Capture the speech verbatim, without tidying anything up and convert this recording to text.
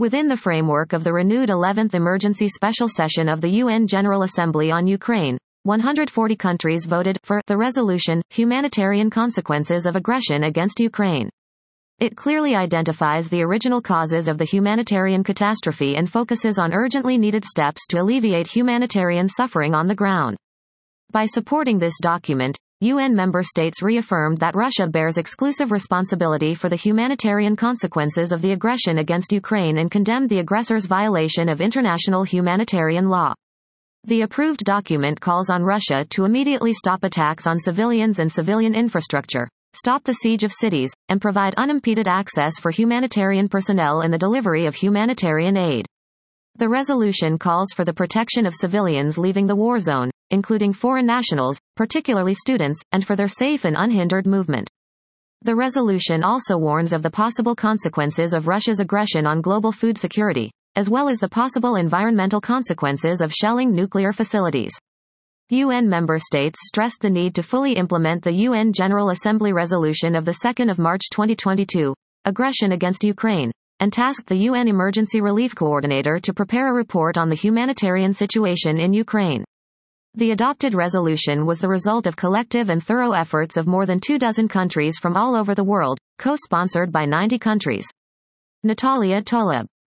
Within the framework of the renewed eleventh Emergency Special Session of the U N General Assembly on Ukraine, one hundred forty countries voted for the resolution, Humanitarian Consequences of Aggression Against Ukraine. It clearly identifies the original causes of the humanitarian catastrophe and focuses on urgently needed steps to alleviate humanitarian suffering on the ground. By supporting this document, U N member states reaffirmed that Russia bears exclusive responsibility for the humanitarian consequences of the aggression against Ukraine and condemned the aggressor's violation of international humanitarian law. The approved document calls on Russia to immediately stop attacks on civilians and civilian infrastructure, stop the siege of cities, and provide unimpeded access for humanitarian personnel in the delivery of humanitarian aid. The resolution calls for the protection of civilians leaving the war zone, including foreign nationals, particularly students, and for their safe and unhindered movement. The resolution also warns of the possible consequences of Russia's aggression on global food security, as well as the possible environmental consequences of shelling nuclear facilities. U N member states stressed the need to fully implement the U N General Assembly resolution of the second of March twenty twenty-two, Aggression Against Ukraine, and tasked the U N Emergency Relief Coordinator to prepare a report on the humanitarian situation in Ukraine. The adopted resolution was the result of collective and thorough efforts of more than two dozen countries from all over the world, co-sponsored by ninety countries. Natalia Toleb,